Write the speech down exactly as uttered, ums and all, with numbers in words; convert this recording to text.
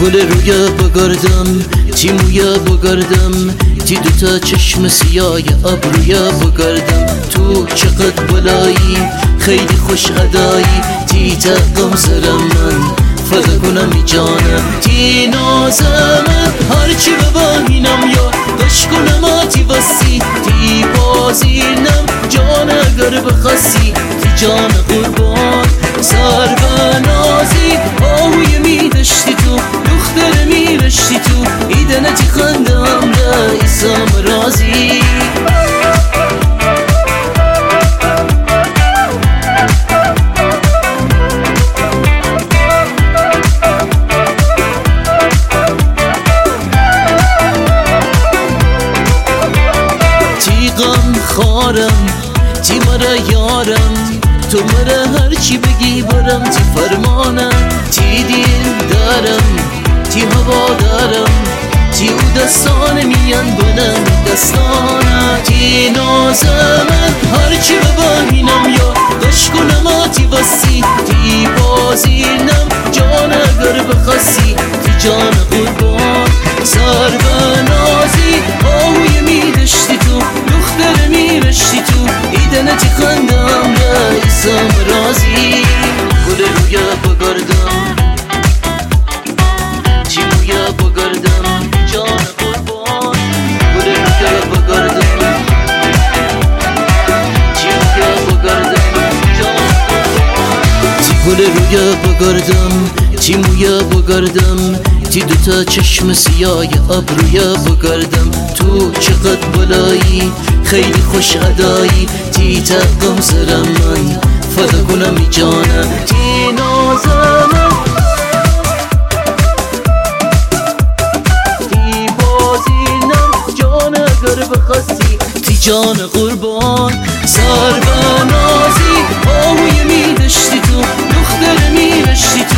گل رویا بگردم تی مویا بگردم تی دوتا چشم سیاه ابرویا بگردم تو چقدر بلایی خیلی خوش ادایی تی تقم سرم من فدا کنم ای جانم تی نازمم هرچی ببینم یا دش کنم آتی وسی تی بازینم جان اگر بخواستی تی جان قربان سر بنازی آهوی میدشتی تو دختر میرشتی تو ایدنه تی خندم رئیسم رازی غم خارم تی مرا یارم تو مرا هرچی بگی برم تی فرمانم تی دین دارم تی هوا دارم تی او دستان میان بنم دستانم تی نازمم هرچی ببینم یا دش کنم آتی وسی تی بازینم جان اگر بخواستی تی جان قربان سر بنازی آهوی میدشتی تو دختر میرشتی تو ایدنه تی خندم رئیسم رازی گل رویا بگردم تی مویا بگردم جان قربان گل رویا بگردم تی مویا بگردم جان قربان تی گل رویا بگردم تی مویا بگردم تی دوتا چشم سیاه ابرویا بگردم تو چقدر بلایی خیلی خوش ادایی تی تقم سرم من فدا کنم ای جانم تی نازمم تی بازینم جان اگر بخواستی تی جان قربان سر بنازی آهوی میدشتی تو دختر میرشتی